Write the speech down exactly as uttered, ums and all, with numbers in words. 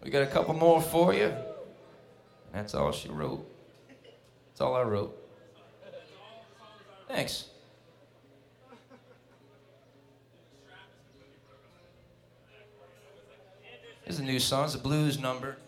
We got a couple more for you. That's all she wrote. That's all I wrote. Thanks. This is a new song. It's a blues number.